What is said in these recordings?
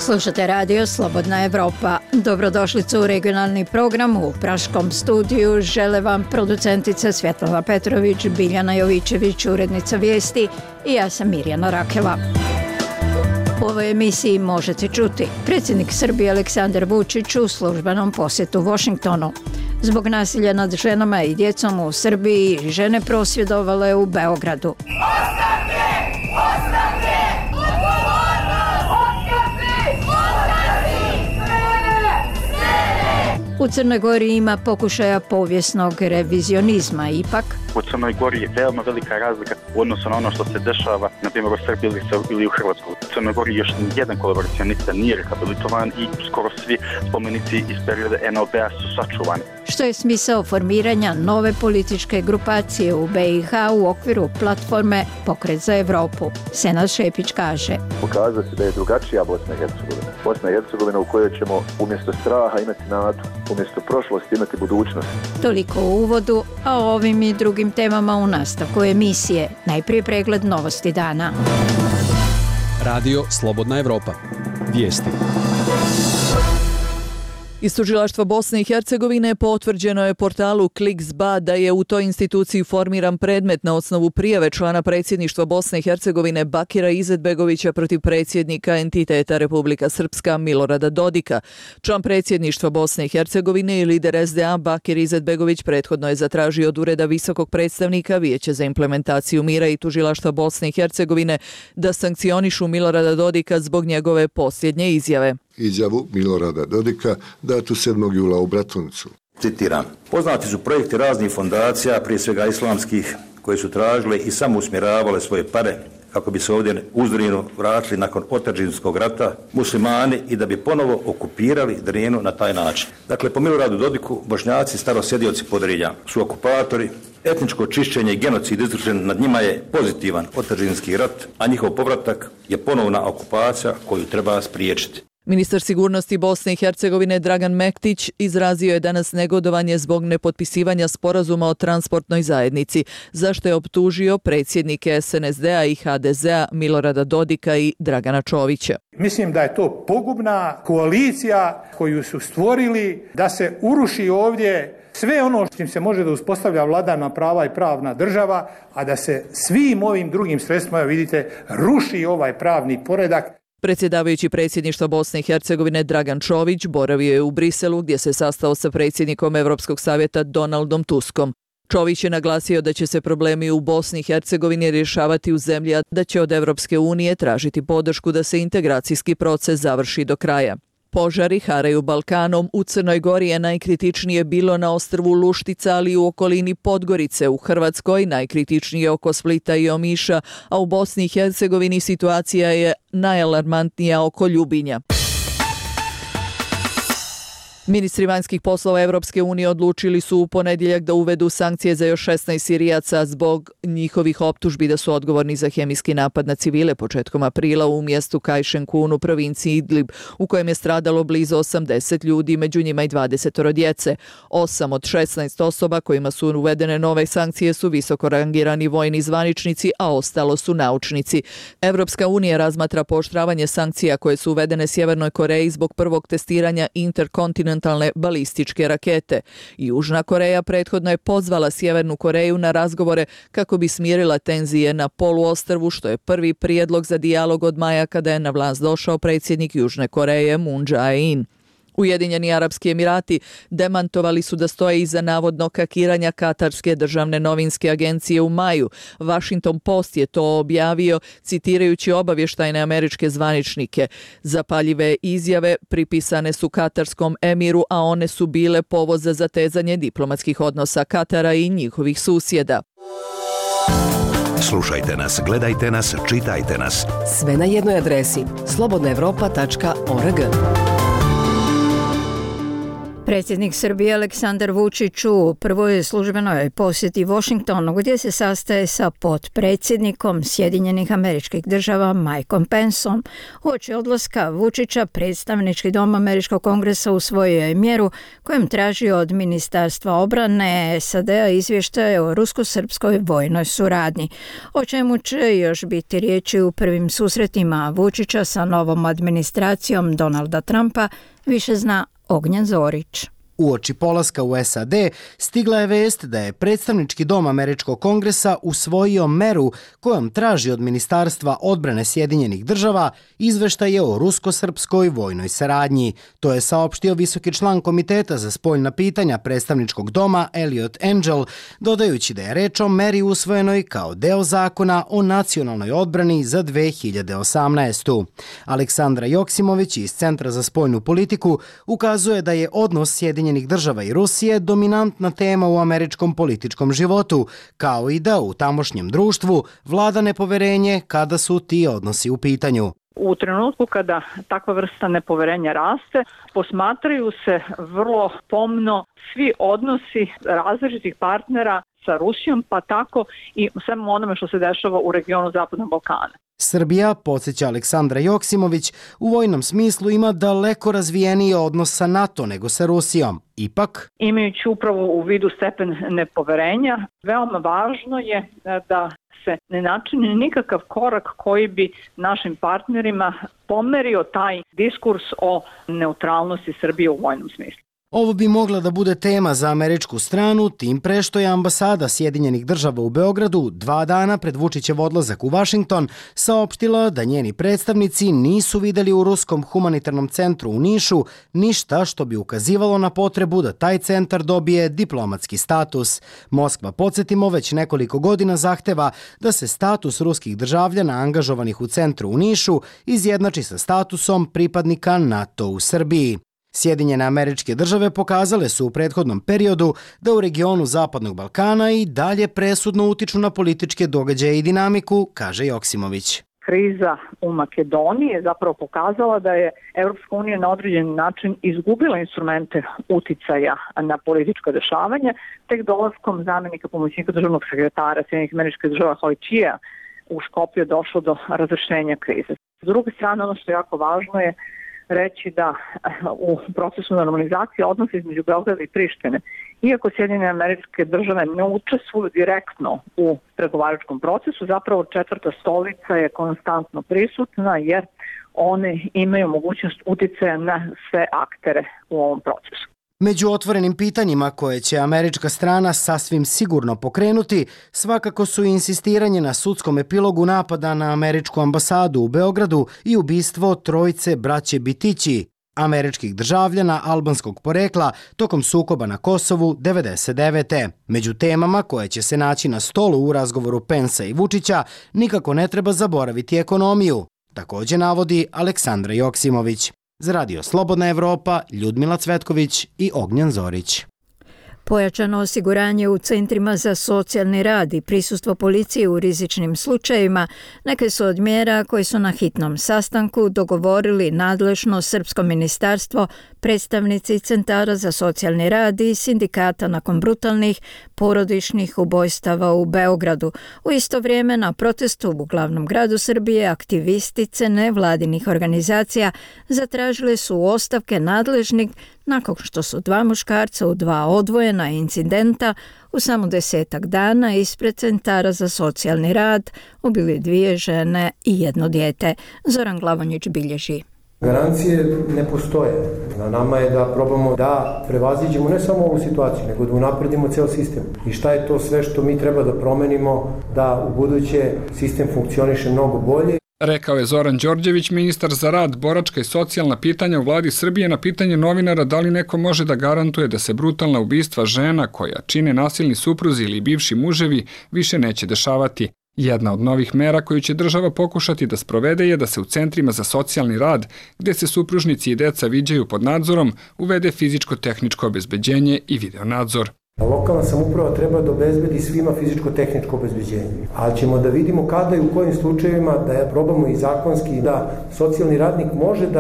Slušate radio Slobodna Evropa. Dobrodošlicu u regionalni program. U praškom studiju žele vam producentica Svjetlana Petrović, Biljana Jovićević, urednica vijesti i ja sam Mirjana Rakela. U ovoj emisiji možete čuti predsjednik Srbije Aleksandar Vučić u službenom posjetu Washingtonu. Zbog nasilja nad ženama i djecom u Srbiji žene prosvjedovale u Beogradu. U Crnoj Gori ima pokušaja povijesnog revizionizma, ipak u Crnoj Gori je veoma velika razlika u odnosu na ono što se dešava, na primjer u Srbiji ili u Hrvatskoj. U Crnoj Gori još nijedan kolaboracionista nije rehabilitovan i skoro svi spomenici iz perioda NOB-a su sačuvani. Što je smisao formiranja nove političke grupacije u BiH u okviru platforme Pokret za Evropu? Senad Šepić kaže: pokazati da je drugačija Bosna i Hercegovina. Bosna i Hercegovina u kojoj ćemo umjesto straha imati nadu, umjesto prošlosti imati budućnost. Toliko u uvodu, a o ovim i drugim temama u nastavku emisije. Najprije pregled novosti dana. Radio Slobodna Evropa. Vijesti. Iz tužilaštva Bosne i Hercegovine potvrđeno je portalu Kliks.ba da je u toj instituciji formiran predmet na osnovu prijave člana predsjedništva Bosne i Hercegovine Bakira Izetbegovića protiv predsjednika entiteta Republika Srpska Milorada Dodika. Član predsjedništva Bosne i Hercegovine i lider SDA Bakir Izetbegović prethodno je zatražio od Ureda visokog predstavnika Vijeća za implementaciju mira i tužilaštva Bosne i Hercegovine da sankcionišu Milorada Dodika zbog njegove posljednje izjave. Izjavu Milorada Dodika datu 7. jula u Bratuncu. Citiram: poznati su projekti raznih fondacija, prije svega islamskih, koje su tražile i samo usmjeravale svoje pare kako bi se ovdje uzdrinu vratili nakon otadžbinskog rata muslimani i da bi ponovo okupirali Drinu na taj način. Dakle, po Miloradu Dodiku, Bošnjaci starosjedioci Podrinja su okupatori, etničko čišćenje i genocid izvršen nad njima je pozitivan otadžbinski rat, a njihov povratak je ponovna okupacija koju treba spriječiti. Ministar sigurnosti Bosne i Hercegovine Dragan Mektić izrazio je danas negodovanje zbog nepotpisivanja sporazuma o transportnoj zajednici, zašto je optužio predsjednike SNSD-a i HDZ-a Milorada Dodika i Dragana Čovića. Mislim da je to pogubna koalicija koju su stvorili da se uruši ovdje sve ono što im se može da uspostavlja vladavina prava i pravna država, a da se svim ovim drugim sredstvima, vidite, ruši ovaj pravni poredak. Predsjedavajući predsjedništva Bosne i Hercegovine Dragan Čović boravio je u Briselu gdje se sastao sa predsjednikom Europskog savjeta Donaldom Tuskom. Čović je naglasio da će se problemi u Bosni i Hercegovini rješavati u zemlji, a da će od Europske unije tražiti podršku da se integracijski proces završi do kraja. Požari haraju Balkanom. U Crnoj Gori je najkritičnije bilo na ostrvu Luštica, ali i u okolini Podgorice. U Hrvatskoj najkritičnije oko Splita i Omiša, a u Bosni i Hercegovini situacija je najalarmantnija oko Ljubinja. Ministri vanjskih poslova Evropske unije odlučili su u ponedjeljak da uvedu sankcije za još 16 Sirijaca zbog njihovih optužbi da su odgovorni za hemijski napad na civile početkom aprila u mjestu Kajšenkun u provinciji Idlib, u kojem je stradalo blizu 80 ljudi, među njima i 20 djece. 8 od 16 osoba kojima su uvedene nove sankcije su visoko rangirani vojni zvaničnici, a ostalo su naučnici. Evropska unija razmatra pooštravanje sankcija koje su uvedene Sjevernoj Koreji zbog prvog testiranja interkontinentalne balističke rakete. Južna Koreja prethodno je pozvala Sjevernu Koreju na razgovore kako bi smirila tenzije na poluostrvu, što je prvi prijedlog za dijalog od maja kada je na vlast došao predsjednik Južne Koreje Moon Jae-in. Ujedinjeni Arapski Emirati demantovali su da stoje iza navodnog hakiranja Katarske državne novinske agencije u maju. Washington Post je to objavio citirajući obavještajne američke zvaničnike. Zapaljive izjave pripisane su katarskom emiru, a one su bile povod za zatezanje diplomatskih odnosa Katara i njihovih susjeda. Slušajte nas, gledajte nas, čitajte nas. Sve na jednoj adresi slobodnaevropa.org. Predsjednik Srbije Aleksandar Vučić u prvoj službenoj posjeti Washingtonu, gdje se sastaje sa potpredsjednikom Sjedinjenih Američkih Država Mikeom Penceom. Uoči odlaska Vučića predstavnički dom Američkog kongresa usvojio je mjeru kojom traži od Ministarstva obrane SAD-a izvještaje o rusko-srpskoj vojnoj suradnji, o čemu će još biti riječi u prvim susretima Vučića sa novom administracijom Donalda Trumpa, više zna Ognjen Zorić. Uoči polaska u SAD stigla je vest da je predstavnički dom Američkog kongresa usvojio meru kojom traži od Ministarstva odbrane Sjedinjenih Država izveštaje o rusko-srpskoj vojnoj saradnji. To je saopštio visoki član Komiteta za spoljna pitanja predstavničkog doma Elliot Engel, dodajući da je reč o meri usvojenoj kao deo zakona o nacionalnoj odbrani za 2018. Aleksandra Joksimović iz Centra za spoljnu politiku ukazuje da je odnos Sjedinjenih Država i Rusije dominantna tema u američkom političkom životu, kao i da u tamošnjem društvu vlada nepoverenje kada su ti odnosi u pitanju. U trenutku kada takva vrsta nepoverenja raste, posmatraju se vrlo pomno svi odnosi različitih partnera sa Rusijom, pa tako i svemu onome što se dešava u regionu Zapadnog Balkana. Srbija, podsjeća Aleksandra Joksimović, u vojnom smislu ima daleko razvijeniji odnos sa NATO nego sa Rusijom. Ipak, imajući upravo u vidu stepen nepoverenja, veoma važno je da se ne načini nikakav korak koji bi našim partnerima pomerio taj diskurs o neutralnosti Srbije u vojnom smislu. Ovo bi mogla da bude tema za američku stranu, tim pre što je ambasada Sjedinjenih Država u Beogradu 2 dana pred Vučićev odlazak u Washington saopštila da njeni predstavnici nisu videli u Ruskom humanitarnom centru u Nišu ništa što bi ukazivalo na potrebu da taj centar dobije diplomatski status. Moskva, podsjetimo, već nekoliko godina zahteva da se status ruskih državljana angažovanih u centru u Nišu izjednači sa statusom pripadnika NATO u Srbiji. Sjedinjene Američke Države pokazale su u prethodnom periodu da u regionu Zapadnog Balkana i dalje presudno utiču na političke događaje i dinamiku, kaže Joksimović. Kriza u Makedoniji je zapravo pokazala da je Evropska unija na određen način izgubila instrumente uticaja na političko dešavanje, tek dolaskom zamjenika pomoćnika državnog sekretara Sjedinjenih Američkih Država Hojčija u Škopju je došlo do razrešenja krize. S druge strane, ono što je jako važno je reći da u procesu normalizacije odnosa između Beograda i Prištine, iako Sjedinjene Američke Države ne učestvuju direktno u pregovaračkom procesu, zapravo četvrta stolica je konstantno prisutna jer one imaju mogućnost uticaja na sve aktere u ovom procesu. Među otvorenim pitanjima koje će američka strana sasvim sigurno pokrenuti, svakako su insistiranje na sudskom epilogu napada na američku ambasadu u Beogradu i ubistvo trojice braće Bitići, američkih državljana albanskog porekla tokom sukoba na Kosovu 1999. Među temama koje će se naći na stolu u razgovoru Pensa i Vučića nikako ne treba zaboraviti ekonomiju, također navodi Aleksandra Joksimović. Za Radio Slobodna Evropa, Ljudmila Cvetković i Ognjen Zorić. Pojačano osiguranje u centrima za socijalni rad i prisustvo policije u rizičnim slučajevima neke su od mjera koje su na hitnom sastanku dogovorili nadležno Srpsko ministarstvo, predstavnici centara za socijalni rad i sindikata nakon brutalnih porodičnih ubojstava u Beogradu. U isto vrijeme na protestu u glavnom gradu Srbije aktivistice nevladinih organizacija zatražile su ostavke nadležnih nakon što su 2 muškarca u 2 odvojena incidenta u samo 10 dana ispred centara za socijalni rad ubili 2 žene i 1 dijete. Zoran Glavonjić bilježi. Garancije ne postoje. Na nama je da probamo da prevaziđemo ne samo ovu situaciju, nego da unapredimo ceo sistem. I šta je to sve što mi treba da promenimo da u buduće sistem funkcioniše mnogo bolje. Rekao je Zoran Đorđević, ministar za rad, boračka i socijalna pitanja u vladi Srbije na pitanje novinara da li neko može da garantuje da se brutalna ubistva žena koja čine nasilni supruzi ili bivši muževi više neće dešavati. Jedna od novih mera koju će država pokušati da sprovede je da se u centrima za socijalni rad, gde se supružnici i deca viđaju pod nadzorom, uvede fizičko-tehničko obezbeđenje i videonadzor. Lokalna samouprava treba da obezbedi svima fizičko-tehničko obezbeđenje, ali ćemo da vidimo kada i u kojim slučajevima da probamo i zakonski da socijalni radnik može da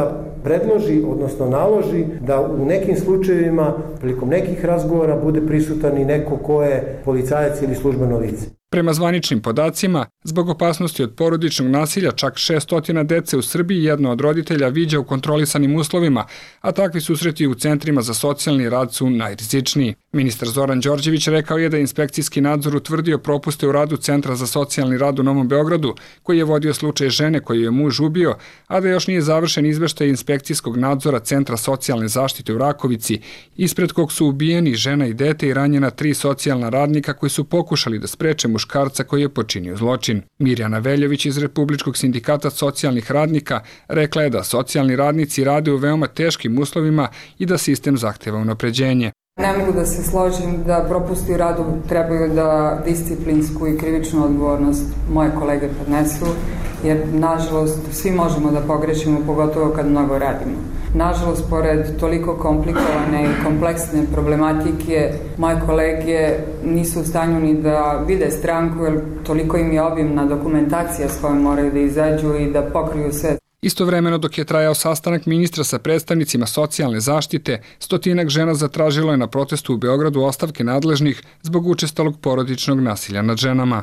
predloži, odnosno naloži da u nekim slučajevima, prilikom nekih razgovora, bude prisutan i neko ko je policajac ili službeno lice. Prema zvaničnim podacima, zbog opasnosti od porodičnog nasilja, čak 600 dece u Srbiji jedno od roditelja viđa u kontrolisanim uslovima, a takvi susreti u centrima za socijalni rad su najrizičniji. Ministar Zoran Đorđević rekao je da je inspekcijski nadzor utvrdio propuste u radu Centra za socijalni rad u Novom Beogradu, koji je vodio slučaj žene koju je muž ubio, a da još nije završen izveštaj inspekcijskog nadzora Centra socijalne zaštite u Rakovici, ispred kog su ubijeni žena i dete i ranjena 3 socijalna radnika koji su pokušali da spreče muškarca koji je počinio zločin. Mirjana Veljović iz Republičkog sindikata socijalnih radnika rekla je da socijalni radnici rade u veoma teškim uslovima i da sistem zahteva unapređenje. Ne mogu da se složim da propusti u radu trebaju da disciplinsku i krivičnu odgovornost moje kolege podnesu, jer nažalost svi možemo da pogrešimo, pogotovo kad mnogo radimo. Nažalost, pored toliko komplikovane i kompleksne problematike, moje kolege nisu u stanju ni da vide stranku, jer toliko im je obimna dokumentacija s kojom moraju da izađu i da pokriju sve. Istovremeno dok je trajao sastanak ministra sa predstavnicima socijalne zaštite, 100 žena zatražilo je na protestu u Beogradu ostavke nadležnih zbog učestalog porodičnog nasilja nad ženama.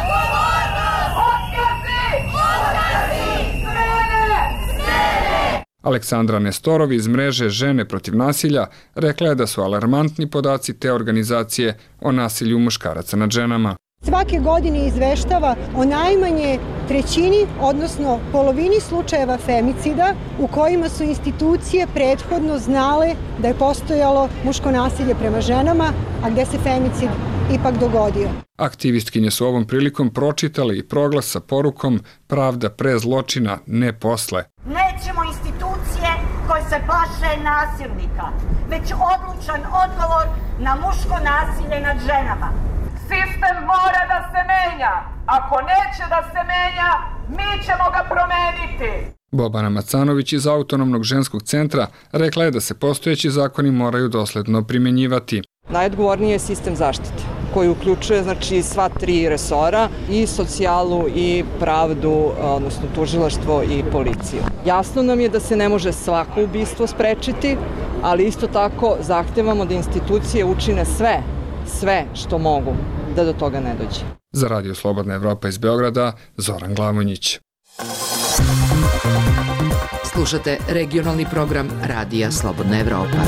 Aleksandra Nestorov iz mreže Žene protiv nasilja rekla je da su alarmantni podaci te organizacije o nasilju muškaraca nad ženama. Svake godine izveštava o najmanje trećini, odnosno polovini slučajeva femicida u kojima su institucije prethodno znale da je postojalo muško nasilje prema ženama, a gde se femicid ipak dogodio. Aktivistkinje su ovom prilikom pročitale i proglas sa porukom "Pravda pre zločina, ne posle". Nećemo institucije koje se plaše nasilnika, već odlučan odgovor na muško nasilje nad ženama. Sistem mora da se menja. Ako neće da se menja, mi ćemo ga promeniti. Bobana Macanović iz Autonomnog ženskog centra rekla je da se postojeći zakoni moraju dosledno primenjivati. Najodgovorniji je sistem zaštite, koji uključuje sva 3 resora, i socijalu, i pravdu, odnosno tužilaštvo i policiju. Jasno nam je da se ne može svako ubistvo sprečiti, ali isto tako zahtevamo da institucije učine sve što mogu da do toga ne dođe. Za Radio Slobodna Evropa iz Beograda, Zoran Glamonjić. Slušate regionalni program Radija Slobodna Evropa.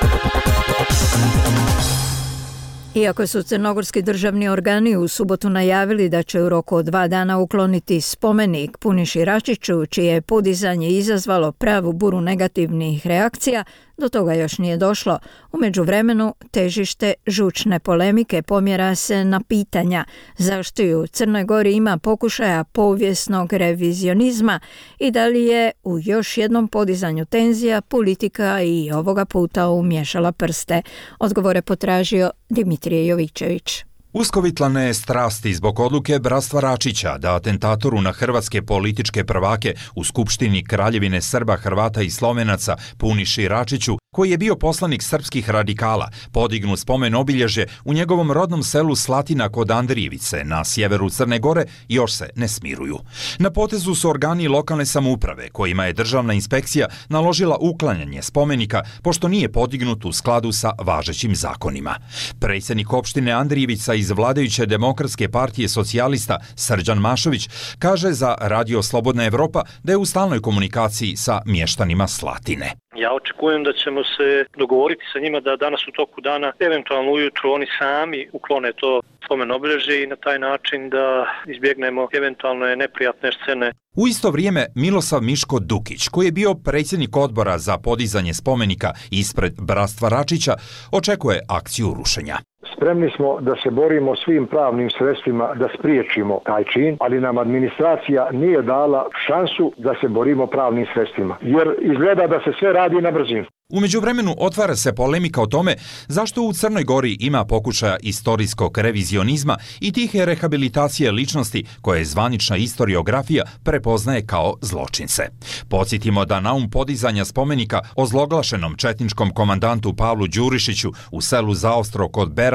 Iako su crnogorski državni organi u subotu najavili da će u roku od 2 dana ukloniti spomenik Puniši Račiću, čije je podizanje izazvalo pravu buru negativnih reakcija, do toga još nije došlo. U međuvremenu težište žučne polemike pomjera se na pitanja zašto u Crnoj Gori ima pokušaja povijesnog revizionizma i da li je u još jednom podizanju tenzija politika i ovoga puta umiješala prste. Odgovore potražio Dimitrije Jovićević. Uskovitlane strasti zbog odluke Bratstva Račića da atentatoru na hrvatske političke prvake u Skupštini Kraljevine Srba, Hrvata i Slovenaca Puniši Račiću, koji je bio poslanik srpskih radikala, podignu spomen obilježje u njegovom rodnom selu Slatina kod Andrijevice na sjeveru Crne Gore, još se ne smiruju. Na potezu su organi lokalne samouprave, kojima je državna inspekcija naložila uklanjanje spomenika, pošto nije podignut u skladu sa važećim zakonima. Predsjednik opštine Andrijevica iz vladajuće Demokratske partije socijalista Srđan Mašović kaže za Radio Slobodna Evropa da je u stalnoj komunikaciji sa mještanima Slatine. Ja očekujem da ćemo se dogovoriti sa njima da danas u toku dana, eventualno ujutru, oni sami uklone to spomen obilježje i na taj način da izbjegnemo eventualne neprijatne scene. U isto vrijeme Milosav Miško Dukić, koji je bio predsjednik odbora za podizanje spomenika ispred Bratstva Račića, očekuje akciju rušenja. Spremni smo da se borimo svim pravnim sredstvima da spriječimo taj čin, ali nam administracija nije dala šansu da se borimo pravnim sredstvima, jer izgleda da se sve radi na brzinu. U međuvremenu otvara se polemika o tome zašto u Crnoj Gori ima pokušaja istorijskog revizionizma i tihe rehabilitacije ličnosti koje zvanična historiografija prepoznaje kao zločince. Podsjetimo da naum podizanja spomenika ozloglašenom četničkom komandantu Pavlu Đurišiću u selu Zaostro kod Berana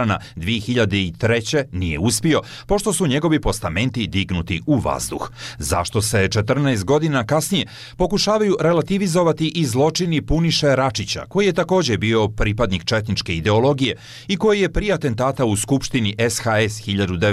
Irana 2003. nije uspio, pošto su njegovi postamenti dignuti u vazduh. Zašto se 14 godina kasnije pokušavaju relativizovati i zločini Puniše Račića, koji je također bio pripadnik četničke ideologije i koji je prije atentata u Skupštini SHS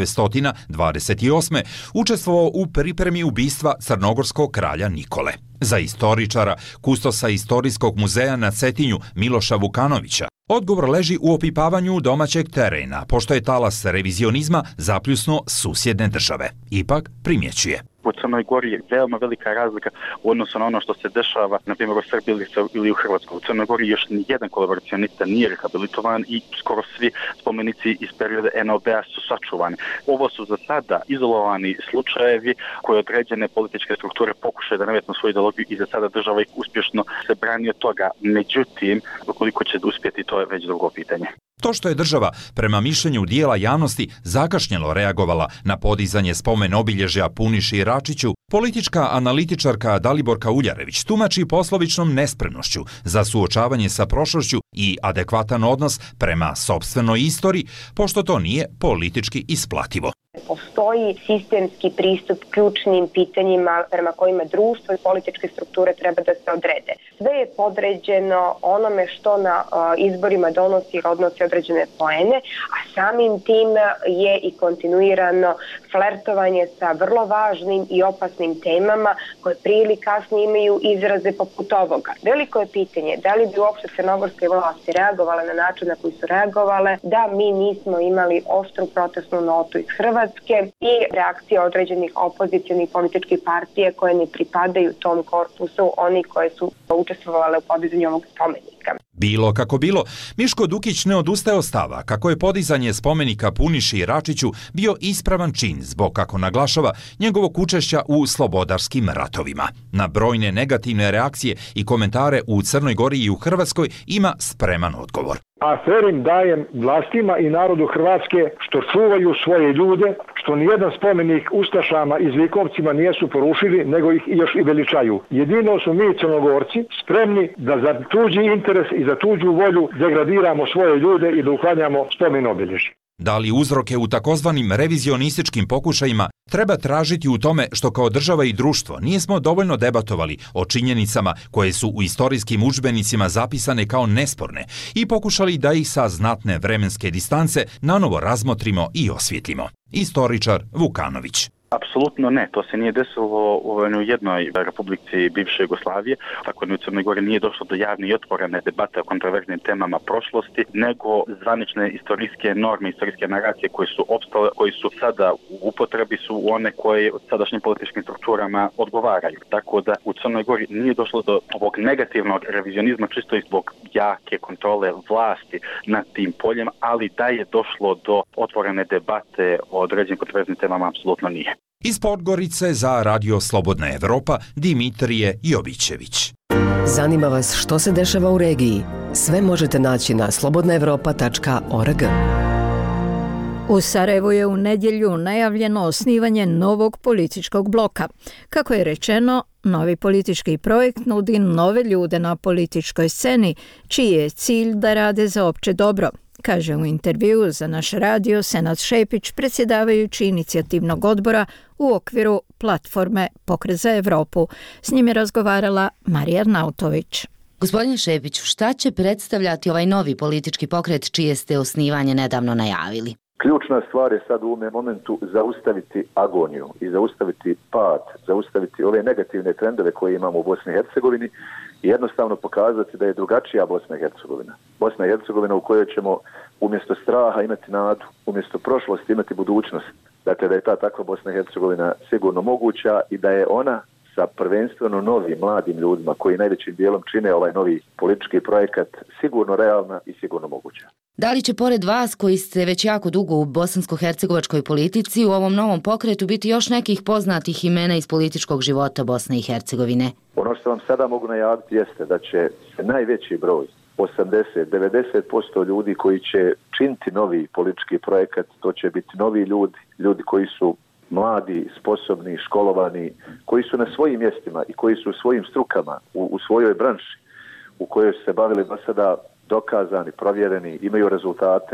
1928. učestvovao u pripremi ubistva crnogorskog kralja Nikole. Za istoričara, kustosa Istorijskog muzeja na Cetinju Miloša Vukanovića, odgovor leži u opipavanju domaćeg terena, pošto je talas revizionizma zapljusnuo susjedne države. Ipak primjećuje. U Crnoj Gori je veoma velika razlika u odnosu na ono što se dešava, na primjer, u Srbiji ili u Hrvatskoj. U Crnoj Gori još nijedan kolaboracionista nije rehabilitovan i skoro svi spomenici iz perioda NOB-a su sačuvani. Ovo su za sada izolovani slučajevi koje određene političke strukture pokušaju da nametnu svoju ideologiju i za sada država ih uspješno se brani od toga. Međutim, koliko će uspjeti, to je već drugo pitanje. To što je država, prema mišljenju dijela javnosti, zakašnjelo reagovala na podizanje spomen obilježja Puniši Račiću, politička analitičarka Daliborka Uljarević tumači poslovičnom nespremnošću za suočavanje sa prošlošću i adekvatan odnos prema sopstvenoj istoriji, pošto to nije politički isplativo. Postoji sistemski pristup ključnim pitanjima prema kojima društvo i političke strukture treba da se odrede. Sve je podređeno onome što na izborima donosi ili odnosi određene poene, a samim tim je i kontinuirano flertovanje sa vrlo važnim i opasnim temama koje prije ili kasnije imaju izraze poput ovoga. Veliko je pitanje da li bi uopšte crnogorske vlasti reagovale na način na koji su reagovale da mi nismo imali oštru protestnu notu iz Hrvatske i reakcije određenih opozicionih političkih partije koje ne pripadaju tom korpusu, oni koje su učestvovale u podizanju ovog spomenika. Bilo kako bilo, Miško Dukić ne odustaje od stava kako je podizanje spomenika Puniši Račiću bio ispravan čin zbog, kako naglašava, njegovog učešća u slobodarskim ratovima. Na brojne negativne reakcije i komentare u Crnoj Gori i u Hrvatskoj ima spreman odgovor. A ferim dajem vlastima i narodu Hrvatske što čuvaju svoje ljude, što nijedan spomenik ustašama i zlikovcima nijesu porušili, nego ih još i veličaju. Jedino su mi Crnogorci spremni da za tuđi interes i za tuđu volju degradiramo svoje ljude i da uklanjamo spomen obilježja. Da li uzroke u takozvanim revizionističkim pokušajima treba tražiti u tome što kao država i društvo nismo dovoljno debatovali o činjenicama koje su u istorijskim udžbenicima zapisane kao nesporne i pokušali da ih sa znatne vremenske distance nanovo razmotrimo i osvijetlimo. Istoričar Vukanović. Apsolutno ne, to se nije desilo u jednoj republici bivše Jugoslavije, tako da u Crnoj Gori nije došlo do javne i otvorene debate o kontroverznim temama prošlosti, nego zvanične istorijske norme, istorijske naracije koje su opstale, koji su sada u upotrebi su one koje sadašnjim političkim strukturama odgovaraju. Tako da u Crnoj Gori nije došlo do ovog negativnog revizionizma čisto i zbog jake kontrole vlasti nad tim poljem, ali da je došlo do otvorene debate o određenim kontroverznim temama apsolutno nije. Iz Podgorice za Radio Slobodna Evropa Dimitrije Jovićević. Zanima vas što se dešava u regiji? Sve možete naći na slobodnaevropa.org. U Sarajevu je u nedjelju najavljeno osnivanje novog političkog bloka. Kako je rečeno, novi politički projekt nudi nove ljude na političkoj sceni, čiji je cilj da rade za opće dobro, kaže u intervjuu za naš radio Senad Šepić, predsjedavajući inicijativnog odbora u okviru platforme Pokret za Evropu. S njim je razgovarala Marija Arnautović. Gospodin Šepić, šta će predstavljati ovaj novi politički pokret čije ste osnivanje nedavno najavili? Ključna stvar je sad u ovom momentu zaustaviti agoniju i zaustaviti pad, zaustaviti ove negativne trendove koje imamo u Bosni i Hercegovini i jednostavno pokazati da je drugačija Bosna i Hercegovina. Bosna i Hercegovina u kojoj ćemo umjesto straha imati nadu, umjesto prošlosti imati budućnost. Dakle, da je ta takva Bosna i Hercegovina sigurno moguća i da je ona sa prvenstveno novim mladim ljudima koji najvećim dijelom čine ovaj novi politički projekat sigurno realna i sigurno moguća. Da li će pored vas koji ste već jako dugo u bosansko-hercegovačkoj politici u ovom novom pokretu biti još nekih poznatih imena iz političkog života Bosne i Hercegovine? Ono što vam sada mogu najaviti jeste da će se najveći broj 80-90% ljudi koji će činiti novi politički projekat, to će biti novi ljudi koji su mladi, sposobni, školovani, koji su na svojim mjestima i koji su u svojim strukama, u svojoj branši u kojoj su se bavili do sada dokazani, provjereni, imaju rezultate,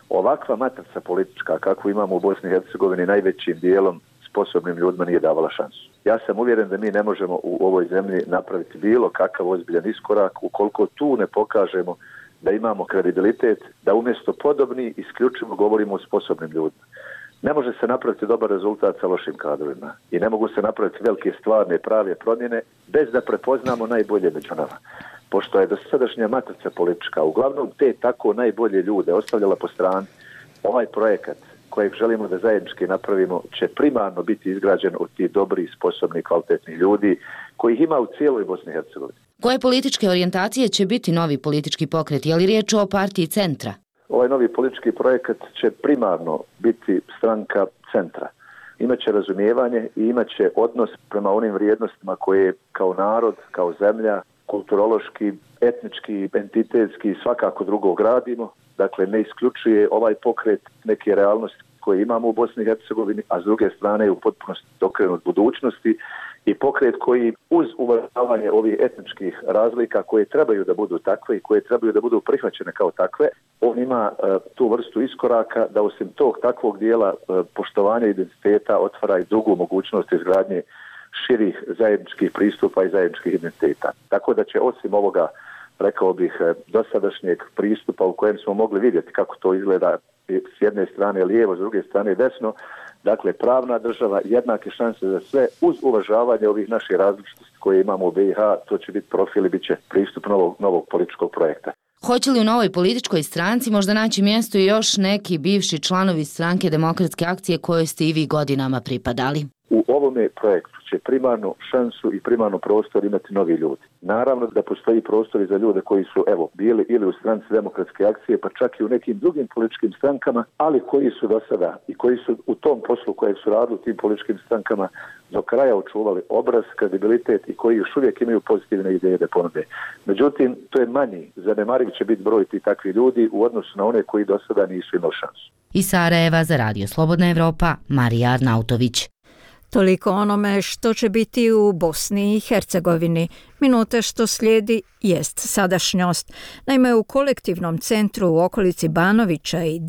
ovakva matrica politička kakvu imamo u Bosni i Hercegovini najvećim dijelom sposobnim ljudima nije davala šansu. Ja sam uvjeren da mi ne možemo u ovoj zemlji napraviti bilo kakav ozbiljan iskorak ukoliko tu ne pokažemo da imamo kredibilitet, da umjesto podobni isključivo govorimo o sposobnim ljudima. Ne može se napraviti dobar rezultat sa lošim kadrovima i ne mogu se napraviti velike stvarne prave promjene bez da prepoznamo najbolje među nama. Pošto je dosadašnja matrica politička uglavnom te tako najbolje ljude ostavljala po strani, ovaj projekat kojeg želimo da zajednički napravimo će primarno biti izgrađen od tih dobrih, sposobnih, kvalitetnih ljudi kojih ima u cijeloj Bosni i Hercegovini. Koje političke orijentacije će biti novi politički pokret? Je li riječ o partiji centra? Ovaj novi politički projekat će primarno biti stranka centra. Imaće razumijevanje i imaće odnos prema onim vrijednostima koje kao narod, kao zemlja, kulturološki, etnički, entitetski i svakako drugo gradimo. Dakle, ne isključuje ovaj pokret neke realnosti koje imamo u Bosni i Hercegovini, a s druge strane je u potpunosti okrenut budućnosti i pokret koji uz uvažavanje ovih etničkih razlika koje trebaju da budu takve i koje trebaju da budu prihvaćene kao takve, on ima tu vrstu iskoraka da osim tog takvog dijela poštovanja identiteta otvara i drugu mogućnost izgradnje širih zajedničkih pristupa i zajedničkih identiteta. Tako da će osim ovoga, rekao bih, dosadašnjeg pristupa u kojem smo mogli vidjeti kako to izgleda s jedne strane lijevo, s druge strane desno, dakle pravna država, jednake šanse za sve uz uvažavanje ovih naših različitosti koje imamo u BiH, to će biti profil i bit će pristup novog političkog projekta. Hoće li u novoj političkoj stranci možda naći mjesto i još neki bivši članovi stranke Demokratske akcije kojoj ste i vi godinama pripadali? U ovome projektu će primarnu šansu i primarnu prostor imati novi ljudi. Naravno da postoji prostor i za ljude koji su bili ili u stranci Demokratske akcije, pa čak i u nekim drugim političkim strankama, ali koji su do sada i koji su u tom poslu kojeg su radili u tim političkim strankama do kraja očuvali obraz, kredibilitet i koji još uvijek imaju pozitivne ideje da ponude. Međutim, to je manji, zanemariv će biti broj tih takvih ljudi u odnosu na one koji do sada nisu imali šansu. Iz Sarajeva za Radio Slobodna Evropa, Marija Arnautović. Toliko onome što će biti u Bosni i Hercegovini. Minuta što slijedi jest sadašnjost. Naime, u kolektivnom centru u okolici Banovića i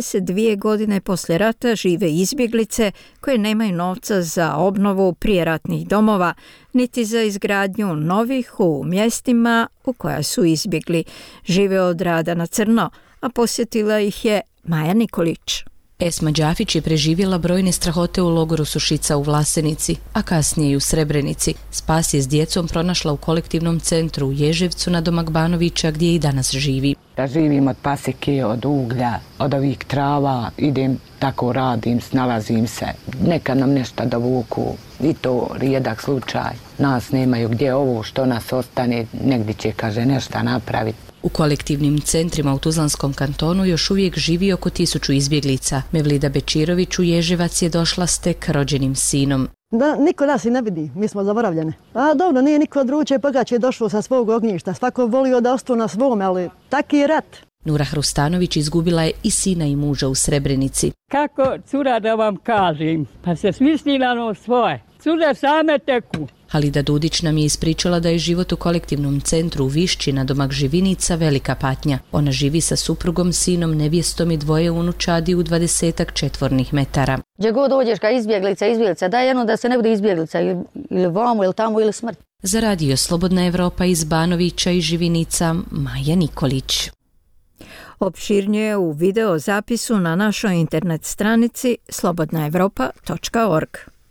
22 godine poslije rata žive izbjeglice koje nemaju novca za obnovu prijeratnih domova, niti za izgradnju novih u mjestima u koja su izbjegli. Žive od rada na crno, a posjetila ih je Maja Nikolić. Esma Đafić je preživjela brojne strahote u logoru Sušica u Vlasenici, a kasnije i u Srebrenici. Spas je s djecom pronašla u kolektivnom centru u Ježevcu na domak Banovića gdje i danas živi. Da živim od pasike, od uglja, od ovih trava, idem tako radim, snalazim se. Nekad nam nešto dovuku i to rijedak slučaj. Nas nemaju gdje ovo što nas ostane, negdje će, kaže, nešto napraviti. U kolektivnim centrima u Tuzlanskom kantonu još uvijek živi oko 1000 izbjeglica. Mevlida Bečirović u Ježevac je došla s tek rođenim sinom. Da, niko nas i ne vidi, mi smo zaboravljene. A dobro, nije niko od Vruće Pogače došao sa svog ognjišta, svako volio da ostao na svome, ali taki je rat. Nura Hrustanović izgubila je i sina i muža u Srebrenici. Kako, cura, da vam kažem, pa se smislila na svoje. Cure same teku. Halida Dudić nam je ispričala da je život u kolektivnom centru u Višći na domak Živinica velika patnja. Ona živi sa suprugom, sinom, nevjestom i 2 unučadi u 20 četvornih metara. Gdje god dođeš kao izbjeglica, daj jedno da se ne bude izbjeglica ili vamo ili tamo ili smrt. Za Radio Slobodna Evropa iz Banovića i Živinica, Maja Nikolić. Opširnije u video zapisu na našoj internet stranici slobodnaevropa.org.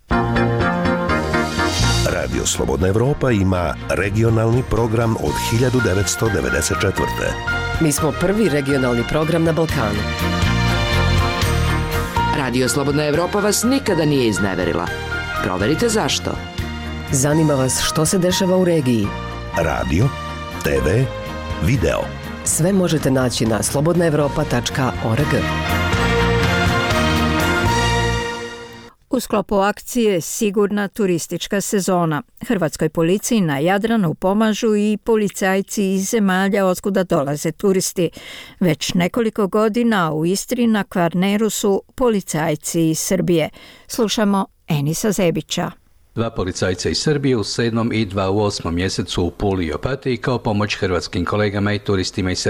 Radio Slobodna Evropa ima regionalni program od 1994. Mi smo prvi regionalni program na Balkanu. Radio Slobodna Evropa vas nikada nije izneverila. Proverite zašto. Zanima vas što se dešava u regiji. Radio, TV, video. Sve možete naći na slobodnaevropa.org. U sklopu akcije Sigurna turistička sezona, hrvatskoj policiji na Jadranu pomažu i policajci iz zemalja otkuda dolaze turisti. Već nekoliko godina u Istri na Kvarneru su policajci iz Srbije. Slušamo Enisa Zebića. 2 policajca iz Srbije u 7. i 2 u 8. mjesecu u Puli i Opatiji kao pomoć hrvatskim kolegama i turistima iz Srbije.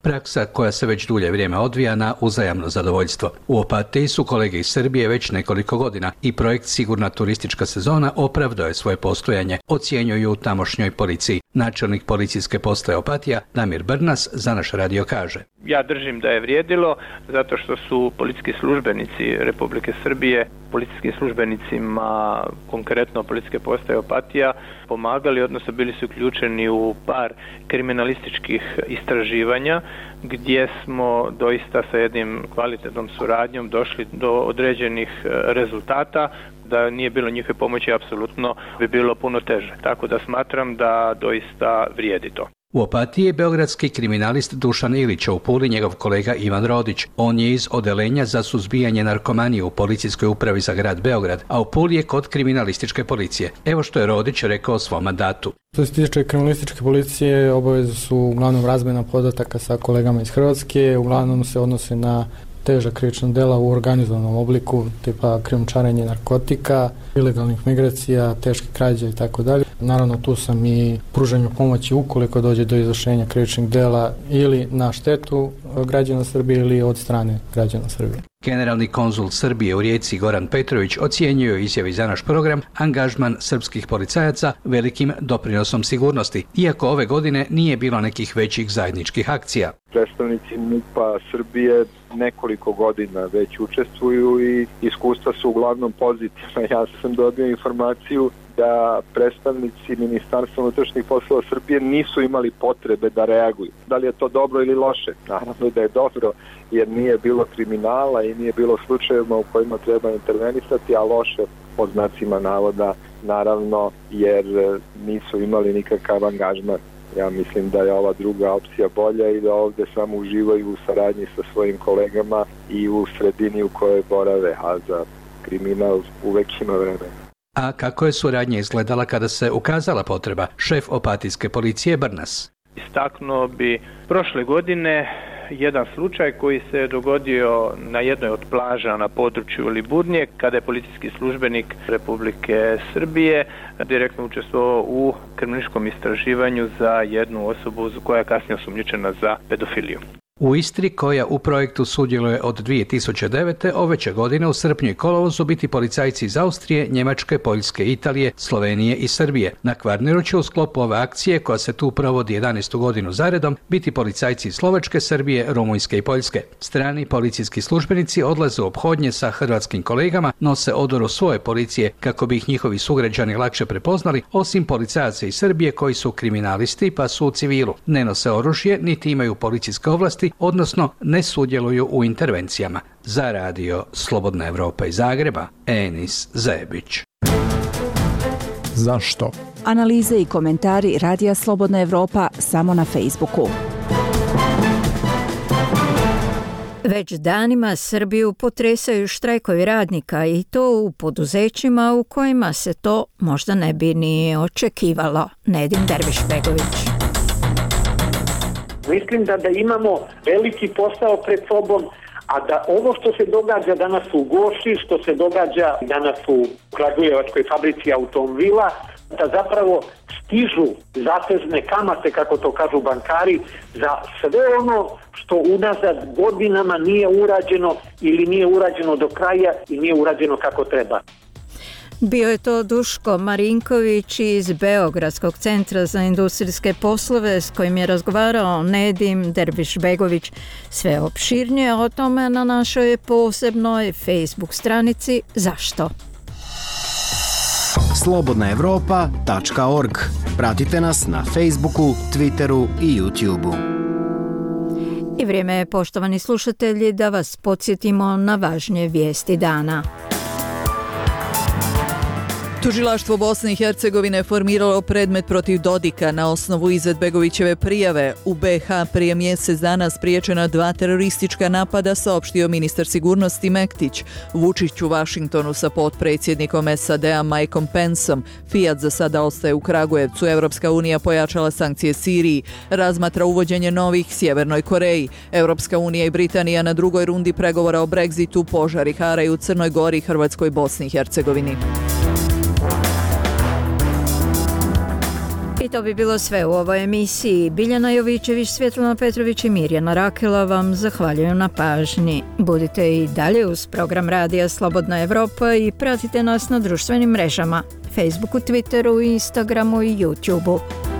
Praksa koja se već dulje vrijeme odvija na uzajamno zadovoljstvo. U Opatiji su kolege iz Srbije već nekoliko godina i projekt Sigurna turistička sezona opravdao je svoje postojanje, ocjenjuju u tamošnjoj policiji. Načelnik policijske postaje Opatija, Damir Brnas, za naš radio kaže. Ja držim da je vrijedilo zato što su policijski službenici Republike Srbije, policijskim službenicima, konkretno policijske postaje Opatija, pomagali, odnosno bili su uključeni u par kriminalističkih istraživanja gdje smo doista sa jednim kvalitetnom suradnjom došli do određenih rezultata. Da nije bilo njihove pomoći, apsolutno bi bilo puno teže. Tako da smatram da doista vrijedi to. U Opatiji je beogradski kriminalist Dušan Ilić, a u Puli njegov kolega Ivan Rodić. On je iz odeljenja za suzbijanje narkomanije u policijskoj upravi za grad Beograd, a u Puli je kod kriminalističke policije. Evo što je Rodić rekao o svom mandatu. Što se tiče kriminalističke policije, obaveze su uglavnom razmjena podataka sa kolegama iz Hrvatske, uglavnom se odnose na teža krivična dela u organizovanom obliku, tipa krijumčarenje narkotika, ilegalnih migracija, teške krađe i tako dalje. Naravno, tu sam i pružanju pomoći ukoliko dođe do izvršenja krivičnih dela ili na štetu građana Srbije ili od strane građana Srbije. Generalni konzul Srbije u Rijeci Goran Petrović ocjenjuje u izjavi za naš program angažman srpskih policajaca velikim doprinosom sigurnosti, iako ove godine nije bilo nekih većih zajedničkih akcija. Predstavnici MUP-a Srbije nekoliko godina već učestvuju i iskustva su uglavnom pozitivna. Ja sam dobio informaciju da predstavnici Ministarstva unutrašnjih poslova Srbije nisu imali potrebe da reaguju. Da li je to dobro ili loše? Naravno da je dobro, jer nije bilo kriminala i nije bilo slučajeva u kojima treba intervenisati, a loše pod znacima navoda, naravno, jer nisu imali nikakav angažman. Ja mislim da je ova druga opcija bolja i da ovdje samo uživaju u saradnji sa svojim kolegama i u sredini u kojoj borave, a za kriminal uvek ima vremena. A kako je suradnja izgledala kada se ukazala potreba? Šef opatijske policije Brnas. Istaknuo bi prošle godine jedan slučaj koji se dogodio na jednoj od plaža na području Liburnije, kada je policijski službenik Republike Srbije direktno učestvovao u kriminalističkom istraživanju za jednu osobu koja je kasnije osumnjičena za pedofiliju. U Istri, koja u projektu sudjeluje od 2009. ove će godine u srpnju i kolovozu biti policajci iz Austrije, Njemačke, Poljske, Italije, Slovenije i Srbije. Na Kvarneru će u sklopu ove akcije, koja se tu provodi 11. godinu zaredom, biti policajci iz Slovačke, Srbije, Rumunjske i Poljske. Strani policijski službenici odlaze u ophodnje sa hrvatskim kolegama, nose odoru svoje policije kako bi ih njihovi sugrađani lakše prepoznali, osim policajaca iz Srbije koji su kriminalisti pa su u civilu. Ne nose oružje, niti imaju policijske ovlasti, odnosno ne sudjeluju u intervencijama. Za radio Slobodna Evropa iz Zagreba, Enis Zebić. Zašto? Analize i komentari Radija Slobodna Evropa samo na Facebooku. Već danima Srbiju potresaju štrajkovi radnika i to u poduzećima u kojima se to možda ne bi ni očekivalo. Nedim Dervišbegović. Mislim da imamo veliki posao pred sobom, a da ovo što se događa danas u Goši, što se događa danas u Kragujevačkoj fabrici automobila, da zapravo stižu zatezne kamate, kako to kažu bankari, za sve ono što unazad godinama nije urađeno ili nije urađeno do kraja i nije urađeno kako treba. Bio je to Duško Marinković iz Beogradskog centra za industrijske poslove s kojim je razgovarao Nedim Dervišbegović. Sve opširnije o tome na našoj posebnoj Facebook stranici Zašto? slobodnaevropa.org. Pratite nas na Facebooku, Twitteru i YouTubeu. I vrijeme je, poštovani slušatelji, da vas podsjetimo na važnije vijesti dana. Tužilaštvo Bosne i Hercegovine formiralo predmet protiv Dodika na osnovu Izetbegovićeve prijave. U BiH prije mjesec dana spriječena 2 teroristička napada, saopštio ministar sigurnosti Mektić. Vučić u Vašingtonu sa potpredsjednikom SAD-a Mikeom Penceom. Fiat za sada ostaje u Kragujevcu. Evropska unija pojačala sankcije Siriji. Razmatra uvođenje novih Sjevernoj Koreji. Evropska unija i Britanija na drugoj rundi pregovora o Brexitu. Požari haraju u Crnoj Gori, Hrvatskoj, Bosni i Hercegovini. I to bi bilo sve u ovoj emisiji. Biljana Jovićević, Svjetlana Petrović i Mirjana Rakela vam zahvaljuju na pažnji. Budite i dalje uz program Radija Slobodna Evropa i pratite nas na društvenim mrežama, Facebooku, Twitteru, Instagramu i YouTubeu.